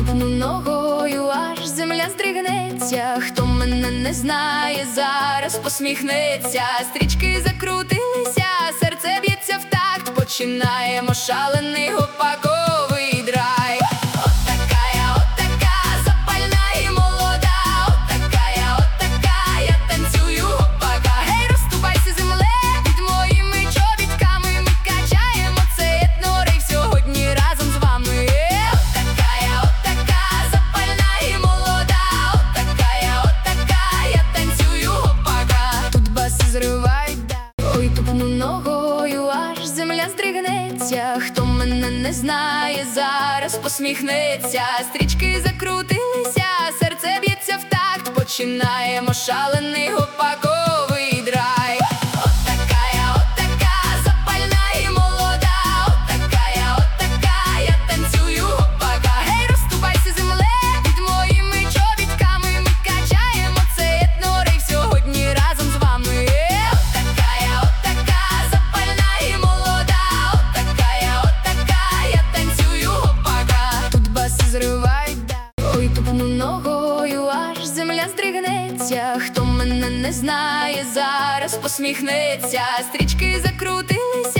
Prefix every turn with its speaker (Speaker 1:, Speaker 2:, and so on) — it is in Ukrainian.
Speaker 1: тупну ногою, аж земля здригнеться. Хто мене не знає, зараз посміхнеться. Стрічки закрутилися, серце б'ється в такт. Починаємо шалений гопаковий драйв. Отака я, запальна і молода. Отака я танцюю гопака. Гей, розступайся, земле, під моїми чобітками. Ми качаємо цей етнорейв сьогодні разом з вами. Отака, запальна і молода. Отака я танцюю гопака. Тут баси зривають, да. Ой, тупну ногою, аж земля здригнеться. Хто мене не знає, зараз посміхнеться. Стрічки закрутилися, серце б'ється в такт. Починаємо шалений гопаковий драйв. Отака я, запальна і молода. Отака я танцюю гопака. Гей, розступайся, земле, під моїми чобітками. Ми качаємо цей етнорейв сьогодні разом з вами. Отака, запальна і молода. Отака я танцюю гопака. Тут баси зривають, да. Ой, тупну ногою, аж земля здригнеться. Хто мене не знає, зараз посміхнеться. Стрічки закрутилися,